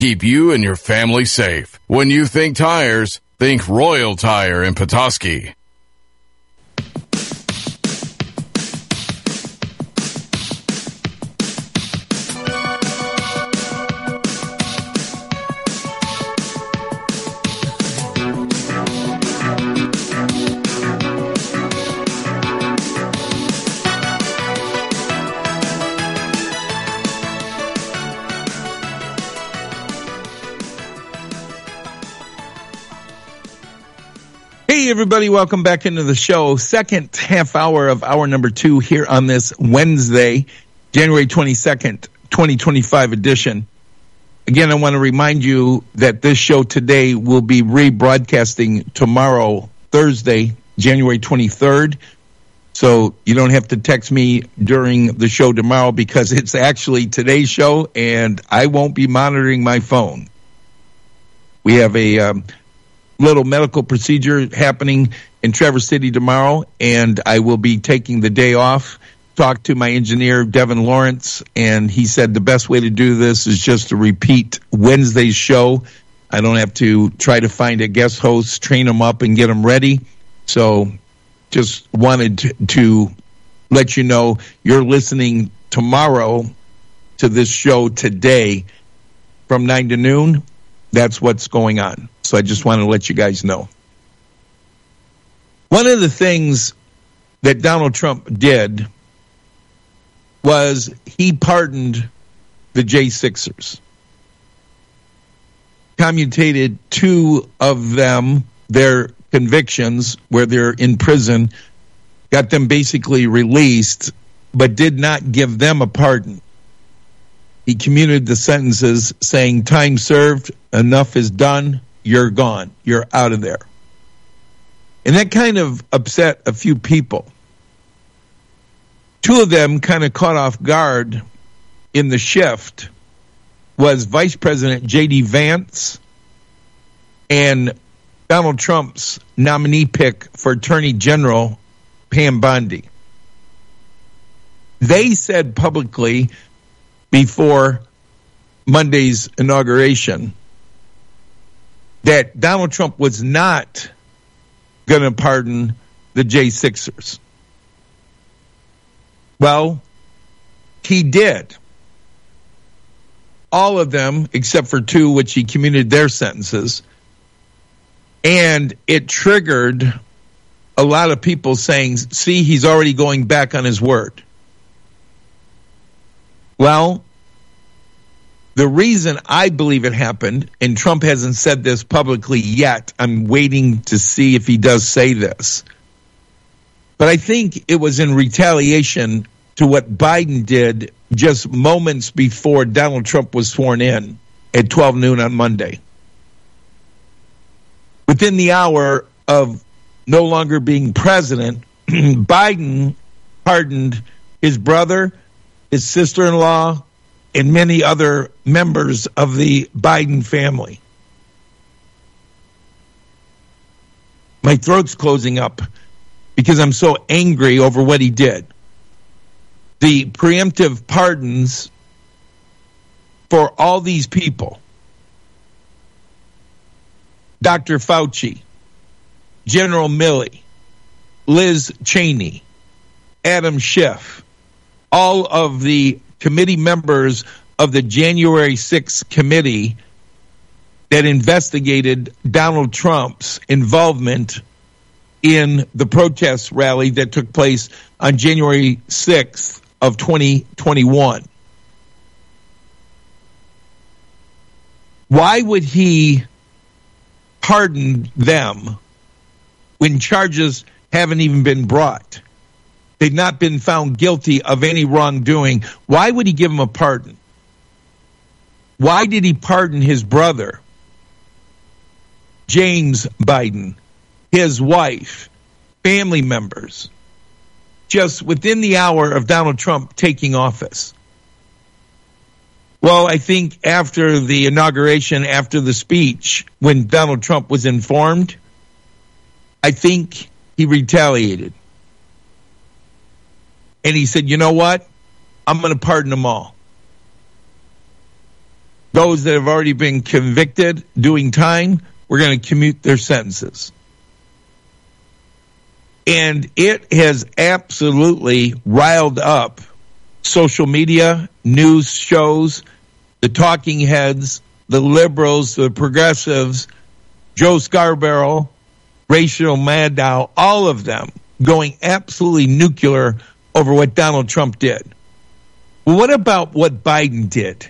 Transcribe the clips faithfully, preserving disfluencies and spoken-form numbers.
Keep you and your family safe. When you think tires, think Royal Tire in Petoskey. Hey, everybody, welcome back into the show. Second half hour of hour number two here on this Wednesday, January twenty-second, twenty twenty-five edition. Again, I want to remind you that this show today will be rebroadcasting tomorrow, Thursday, January twenty-third. So you don't have to text me during the show tomorrow because it's actually today's show and I won't be monitoring my phone. We have a um, little medical procedure happening in Traverse City tomorrow, and I will be taking the day off. Talked to my engineer, Devin Lawrence, and he said the best way to do this is just to repeat Wednesday's show. I don't have to try to find a guest host, train them up, and get them ready. So just wanted to, to let you know you're listening tomorrow to this show today from nine to noon. That's what's going on. So I just want to let you guys know. One of the things that Donald Trump did was he pardoned the J sixers. Commutated two of them, their convictions where they're in prison, got them basically released, but did not give them a pardon. He commuted the sentences saying, time served, enough is done, you're gone, you're out of there. And that kind of upset a few people. Two of them kind of caught off guard in the shift was Vice President J D Vance and Donald Trump's nominee pick for Attorney General, Pam Bondi. They said publicly before Monday's inauguration that Donald Trump was not going to pardon the J sixers. Well, he did. All of them, except for two, which he commuted their sentences. And it triggered a lot of people saying, see, he's already going back on his word. Well, the reason I believe it happened, and Trump hasn't said this publicly yet, I'm waiting to see if he does say this, but I think it was in retaliation to what Biden did just moments before Donald Trump was sworn in at twelve noon on Monday. Within the hour of no longer being president, Biden pardoned his brother, his sister-in-law, and many other members of the Biden family. My throat's closing up because I'm so angry over what he did. The preemptive pardons for all these people, Doctor Fauci, General Milley, Liz Cheney, Adam Schiff, all of the committee members of the January sixth committee that investigated Donald Trump's involvement in the protest rally that took place on January sixth of twenty twenty-one. Why would he pardon them when charges haven't even been brought? They've not been found guilty of any wrongdoing. Why would he give them a pardon? Why did he pardon his brother, James Biden, his wife, family members, just within the hour of Donald Trump taking office? Well, I think after the inauguration, after the speech, when Donald Trump was informed, I think he retaliated. And he said, you know what? I'm going to pardon them all. Those that have already been convicted doing time, we're going to commute their sentences. And it has absolutely riled up social media, news shows, the talking heads, the liberals, the progressives, Joe Scarborough, Rachel Maddow, all of them going absolutely nuclear over what Donald Trump did. Well, what about what Biden did?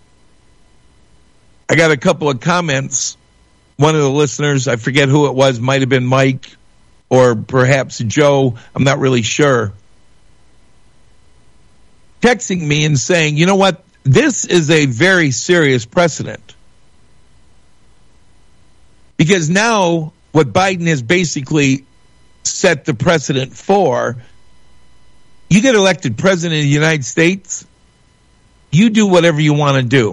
I got a couple of comments. One of the listeners, I forget who it was, might have been Mike or perhaps Joe, I'm not really sure, texting me and saying, you know what, this is a very serious precedent. Because now what Biden has basically set the precedent for, you get elected president of the United States, you do whatever you want to do.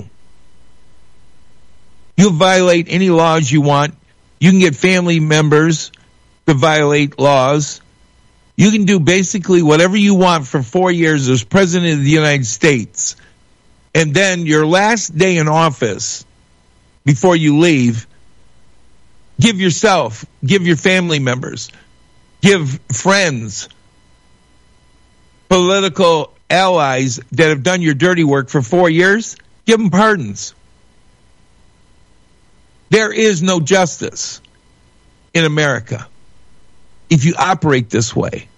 You violate any laws you want. You can get family members to violate laws. You can do basically whatever you want for four years as president of the United States. And then your last day in office, before you leave, give yourself, give your family members, give friends, political allies that have done your dirty work for four years, give them pardons. There is no justice in America if you operate this way.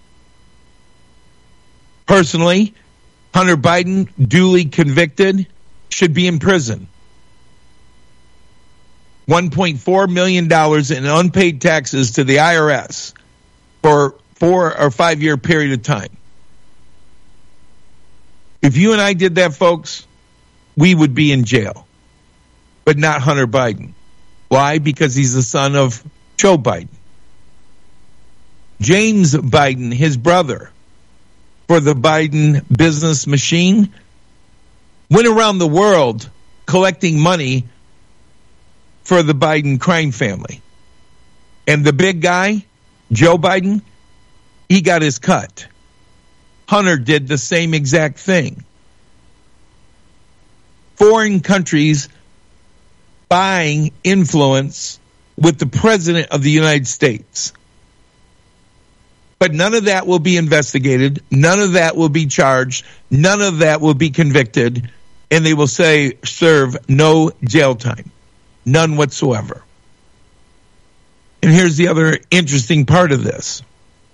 Personally, Hunter Biden, duly convicted, should be in prison. one point four million dollars in unpaid taxes to the I R S for four or five year period of time. If you and I did that, folks, we would be in jail. But not Hunter Biden. Why? Because he's the son of Joe Biden. James Biden, his brother, for the Biden business machine, went around the world collecting money for the Biden crime family. And the big guy, Joe Biden, he got his cut. Hunter did the same exact thing. Foreign countries buying influence with the president of the United States. But none of that will be investigated. None of that will be charged. None of that will be convicted. And they will say, serve no jail time. None whatsoever. And here's the other interesting part of this.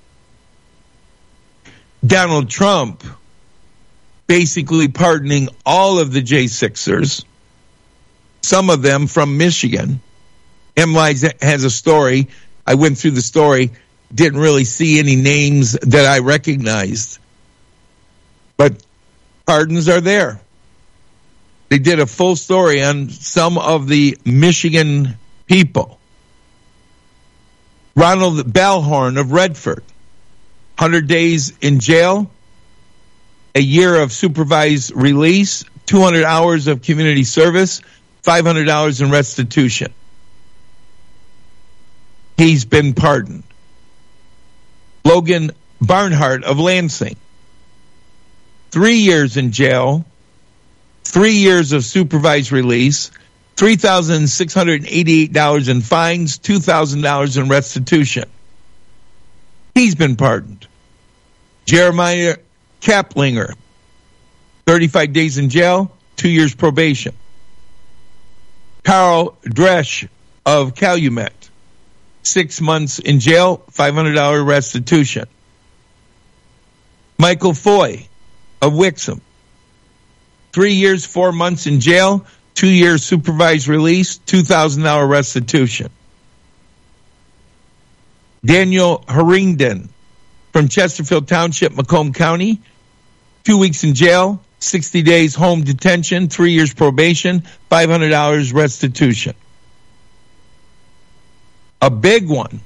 Donald Trump basically pardoning all of the J sixers, some of them from Michigan. M. Lies has a story. I went through the story, didn't really see any names that I recognized. But pardons are there. They did a full story on some of the Michigan people. Ronald Bellhorn of Redford, one hundred days in jail, a year of supervised release, two hundred hours of community service, five hundred dollars in restitution. He's been pardoned. Logan Barnhart of Lansing, three years in jail, three years of supervised release, three thousand six hundred eighty-eight dollars in fines, two thousand dollars in restitution. He's been pardoned. Jeremiah Kaplinger, thirty-five days in jail, two years probation. Carl Dresch of Calumet, six months in jail, five hundred dollars restitution. Michael Foy of Wixom, three years, four months in jail, two years supervised release, two thousand dollars restitution. Daniel Harrington from Chesterfield Township, Macomb County, two weeks in jail, sixty days home detention, three years probation, five hundred dollars restitution. A big one,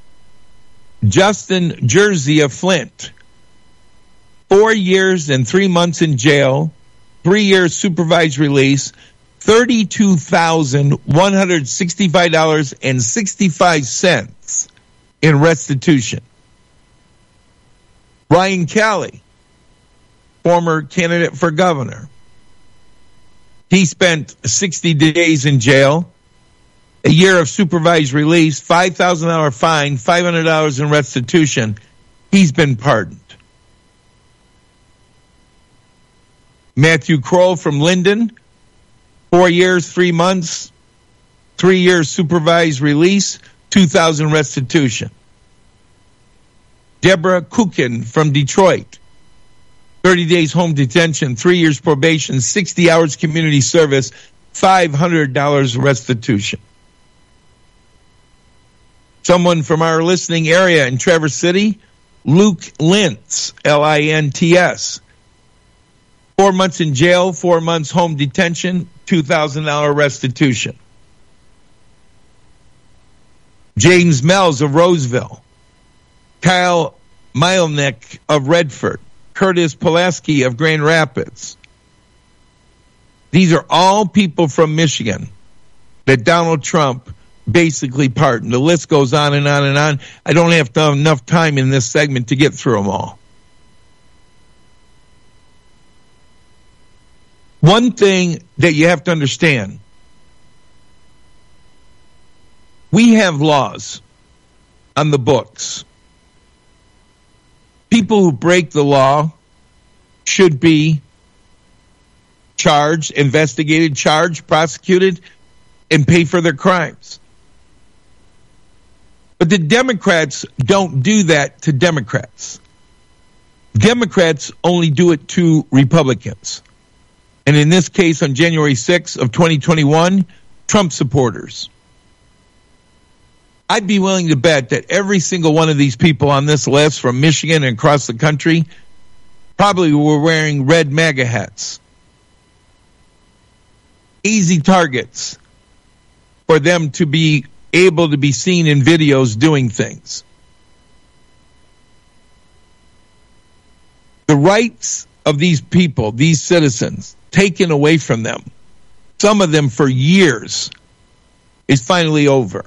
Justin Jersey of Flint, four years and three months in jail, three years supervised release, thirty-two thousand one hundred sixty-five dollars and sixty-five cents in restitution. Ryan Kelly, former candidate for governor, He spent sixty days in jail, a year of supervised release, five thousand dollars fine, five hundred dollars in restitution. He's been pardoned. Matthew Kroll from Linden, four years, three months, three years supervised release, two thousand dollars restitution. Deborah Kukin from Detroit, thirty days home detention, three years probation, sixty hours community service, five hundred dollars restitution. Someone from our listening area in Traverse City, Luke Lintz, L I N T S. Four months in jail, four months home detention, two thousand dollars restitution. James Mells of Roseville. Kyle Mielnick of Redford. Curtis Pulaski of Grand Rapids. These are all people from Michigan that Donald Trump basically pardoned. The list goes on and on and on. I don't have to have enough time in this segment to get through them all. One thing that you have to understand, we have laws on the books. People who break the law should be charged, investigated, charged, prosecuted, and pay for their crimes. But the Democrats don't do that to Democrats. Democrats only do it to Republicans. And in this case, on January sixth of twenty twenty-one, Trump supporters. I'd be willing to bet that every single one of these people on this list from Michigan and across the country probably were wearing red MAGA hats. Easy targets for them to be able to be seen in videos doing things. The rights of these people, these citizens, taken away from them, some of them for years, is finally over.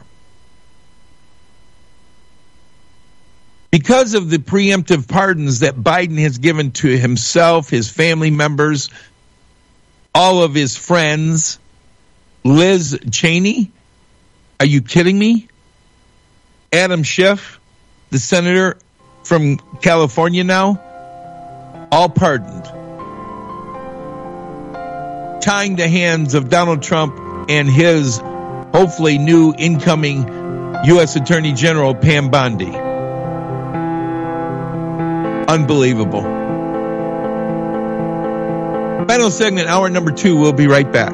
Because of the preemptive pardons that Biden has given to himself, his family members, all of his friends, Liz Cheney, are you kidding me? Adam Schiff, the senator from California now, all pardoned. Tying the hands of Donald Trump and his hopefully new incoming U S Attorney General Pam Bondi. Unbelievable. Final segment, hour number two. We'll be right back.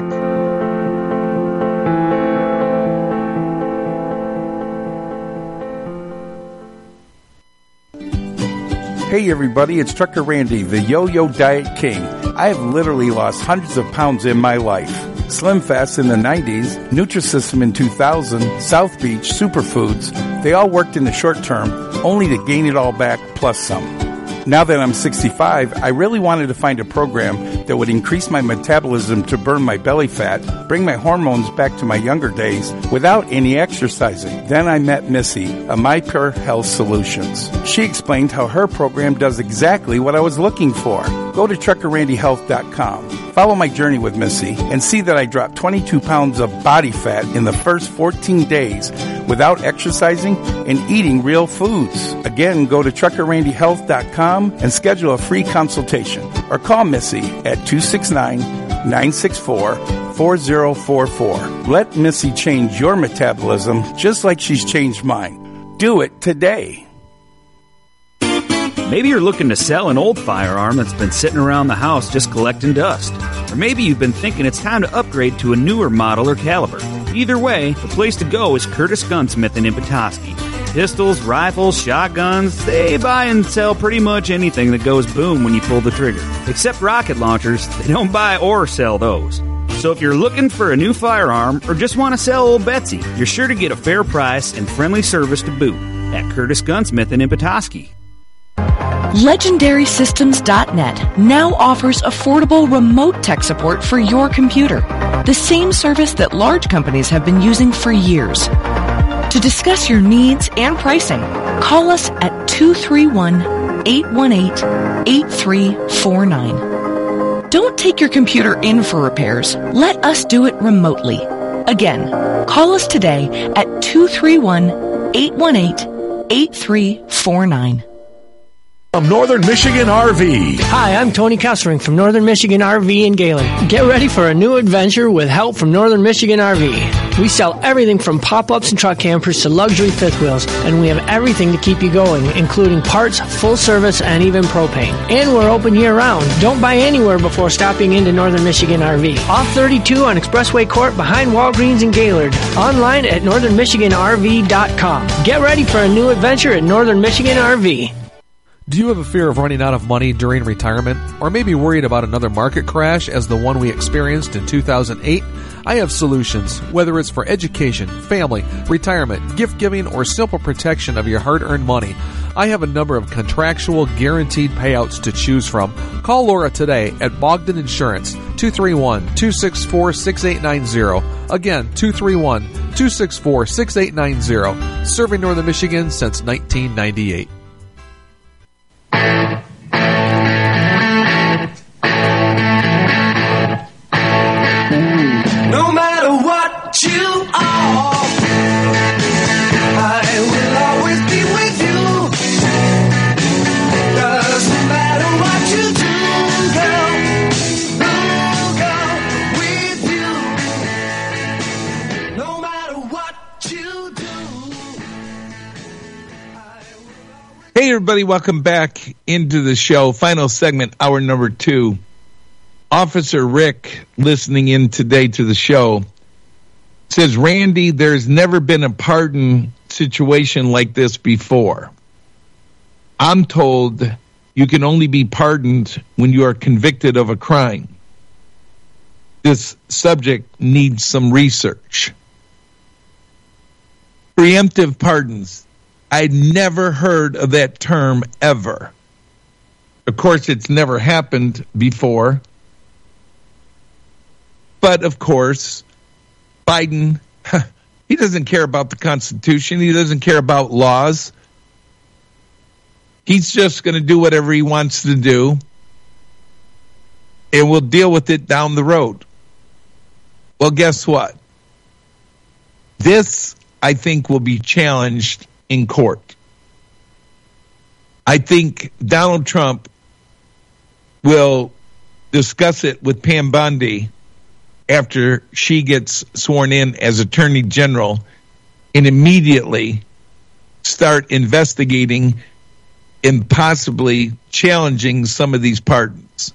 Hey everybody, it's Trucker Randy, the Yo-Yo Diet King. I have literally lost hundreds of pounds in my life. Slim Fast in the nineties, Nutrisystem in two thousand, South Beach, Superfoods, they all worked in the short term, only to gain it all back plus some. Now that I'm sixty-five, I really wanted to find a program that would increase my metabolism to burn my belly fat, bring my hormones back to my younger days without any exercising. Then I met Missy of My Pure Health Solutions. She explained how her program does exactly what I was looking for. Go to trucker randy health dot com. Follow my journey with Missy and see that I dropped twenty-two pounds of body fat in the first fourteen days without exercising and eating real foods. Again, go to trucker randy health dot com and schedule a free consultation or call Missy at two six nine, nine six four, four zero four four. Let Missy change your metabolism just like she's changed mine. Do it today. Maybe you're looking to sell an old firearm that's been sitting around the house just collecting dust. Or maybe you've been thinking it's time to upgrade to a newer model or caliber. Either way, the place to go is Curtis Gunsmith in Petoskey. Pistols, rifles, shotguns, they buy and sell pretty much anything that goes boom when you pull the trigger. Except rocket launchers, they don't buy or sell those. So if you're looking for a new firearm or just want to sell old Betsy, you're sure to get a fair price and friendly service to boot at Curtis Gunsmith in Petoskey. Legendary Systems dot net now offers affordable remote tech support for your computer, the same service that large companies have been using for years. To discuss your needs and pricing, call us at two three one, eight one eight, eight three four nine. Don't take your computer in for repairs. Let us do it remotely. Again, call us today at two three one, eight one eight, eight three four nine. From Northern Michigan R V. Hi, I'm Tony Kessering from Northern Michigan R V in Gaylord. Get ready for a new adventure with help from Northern Michigan R V. We sell everything from pop-ups and truck campers to luxury fifth wheels, and we have everything to keep you going, including parts, full service, and even propane. And we're open year-round. Don't buy anywhere before stopping into Northern Michigan R V. Off thirty-two on Expressway Court behind Walgreens in Gaylord. Online at northern michigan r v dot com. Get ready for a new adventure at Northern Michigan R V. Do you have a fear of running out of money during retirement? Or maybe worried about another market crash as the one we experienced in two thousand eight? I have solutions, whether it's for education, family, retirement, gift giving, or simple protection of your hard-earned money. I have a number of contractual guaranteed payouts to choose from. Call Laura today at Bogdan Insurance, two three one, two six four, six eight nine zero. Again, two three one, two six four, six eight nine zero. Serving Northern Michigan since nineteen ninety-eight. No matter what you are, I will always be with you. Doesn't matter what you do, girl, I'll go with you. No matter what you do. Hey, everybody, welcome back into the show. Final segment, hour number two. Officer Rick, listening in today to the show, says, Randy, there's never been a pardon situation like this before. I'm told you can only be pardoned when you are convicted of a crime. This subject needs some research. Preemptive pardons. I'd never heard of that term ever. Of course, it's never happened before. But, of course, Biden, he doesn't care about the Constitution. He doesn't care about laws. He's just going to do whatever he wants to do. And we'll deal with it down the road. Well, guess what? This, I think, will be challenged in court. I think Donald Trump will discuss it with Pam Bondi after she gets sworn in as Attorney General and immediately start investigating and possibly challenging some of these pardons.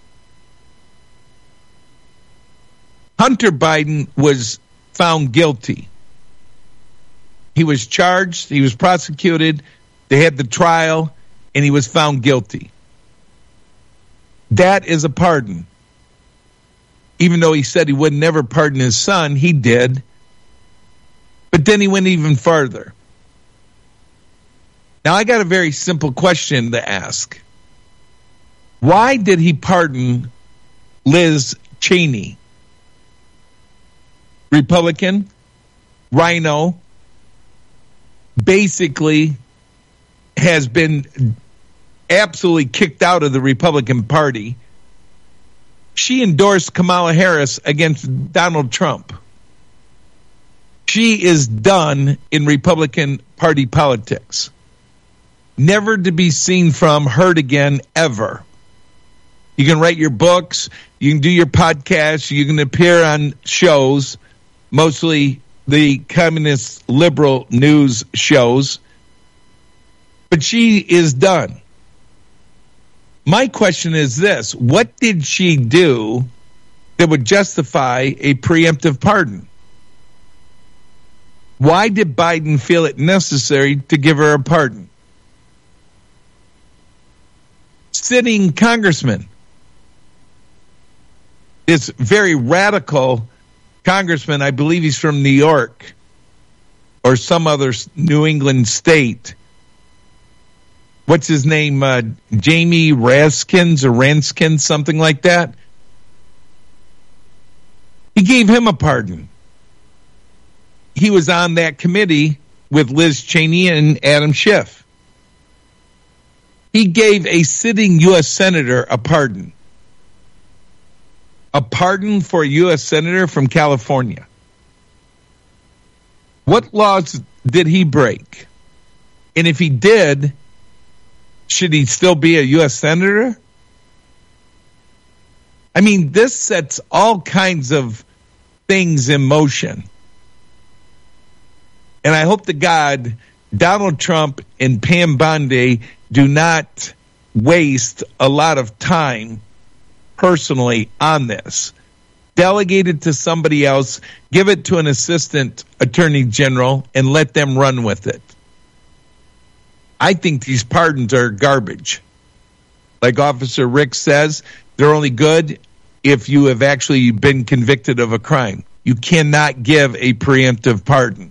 Hunter Biden was found guilty. He was charged, he was prosecuted, they had the trial, and he was found guilty. That is a pardon. Even though he said he would never pardon his son, he did. But then he went even farther. Now, I got a very simple question to ask. Why did he pardon Liz Cheney? Republican, Rhino, basically has been absolutely kicked out of the Republican Party. She endorsed Kamala Harris against Donald Trump. She is done in Republican Party politics. Never to be seen from, heard again, ever. You can write your books, you can do your podcasts, you can appear on shows, mostly the communist liberal news shows, but she is done. My question is this: what did she do that would justify a preemptive pardon? Why did Biden feel it necessary to give her a pardon? Sitting congressman, this very radical congressman, I believe he's from New York or some other New England state. What's his name? Uh, Jamie Raskins or Ranskins, something like that. He gave him a pardon. He was on that committee with Liz Cheney and Adam Schiff. He gave a sitting U S senator a pardon. a pardon for a U S senator from California. What laws did he break? And if he did, should he still be a U S senator? I mean, this sets all kinds of things in motion. And I hope to God Donald Trump and Pam Bondi do not waste a lot of time personally on this. Delegate it to somebody else, give it to an assistant attorney general, and let them run with it. I think these pardons are garbage. Like Officer Rick says, they're only good if you have actually been convicted of a crime. You cannot give a preemptive pardon.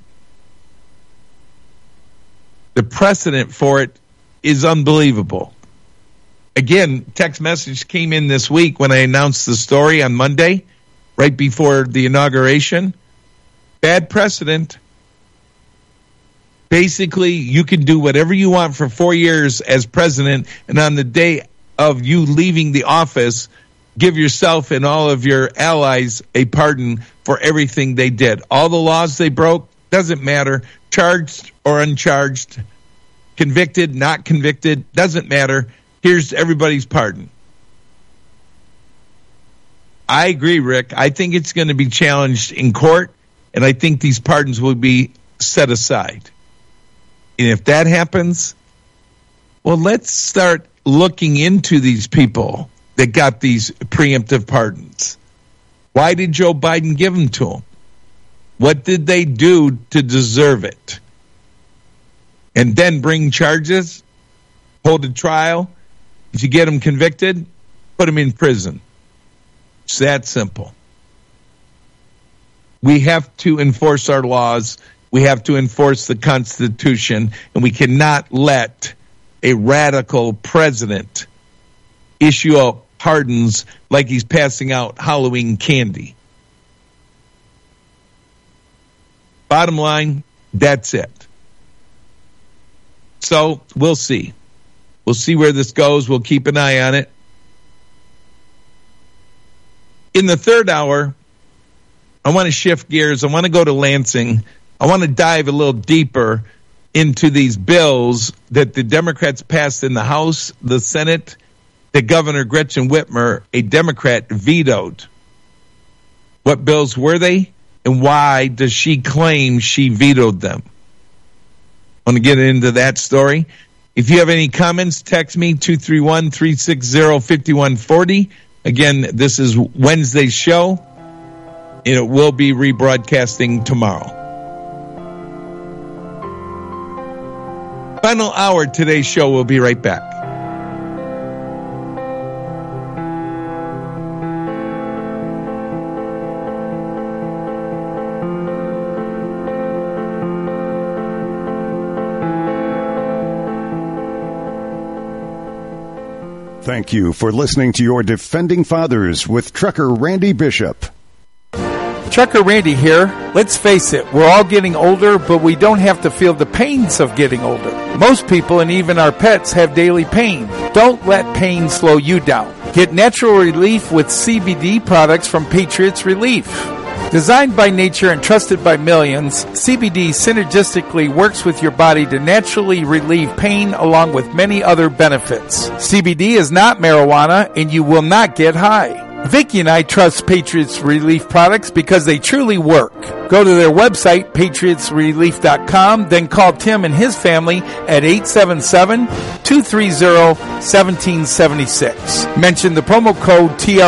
The precedent for it is unbelievable. Again, text message came in this week when I announced the story on Monday, right before the inauguration. Bad precedent. Basically, you can do whatever you want for four years as president, and on the day of you leaving the office, give yourself and all of your allies a pardon for everything they did. All the laws they broke, doesn't matter. Charged or uncharged, convicted, not convicted, doesn't matter. Here's everybody's pardon. I agree, Rick. I think it's going to be challenged in court, and I think these pardons will be set aside. And if that happens, well, let's start looking into these people that got these preemptive pardons. Why did Joe Biden give them to them? What did they do to deserve it? And then bring charges, hold a trial. If you get them convicted, put them in prison. It's that simple. We have to enforce our laws. We have to enforce the Constitution, and we cannot let a radical president issue out pardons like he's passing out Halloween candy. Bottom line, that's it. So we'll see. We'll see where this goes. We'll keep an eye on it. In the third hour, I want to shift gears. I want to go to Lansing. I want to dive a little deeper into these bills that the Democrats passed in the House, the Senate, that Governor Gretchen Whitmer, a Democrat, vetoed. What bills were they, and why does she claim she vetoed them? I want to get into that story. If you have any comments, text me two three one, three six zero, five one four zero. Again, this is Wednesday's show, and it will be rebroadcasting tomorrow. Final hour today's show. We'll be right back. Thank you for listening to your Defending Fathers with Trucker Randy Bishop. Trucker Randy here. Let's face it, we're all getting older, but we don't have to feel the pains of getting older. Most people and even our pets have daily pain. Don't let pain slow you down. Get natural relief with C B D products from Patriots Relief. Designed by nature and trusted by millions, C B D synergistically works with your body to naturally relieve pain along with many other benefits. C B D is not marijuana and you will not get high. Vicky and I trust Patriots Relief products because they truly work. Go to their website, patriots relief dot com, then call Tim and his family at eight seven seven, two three zero, one seven seven six. Mention the promo code T R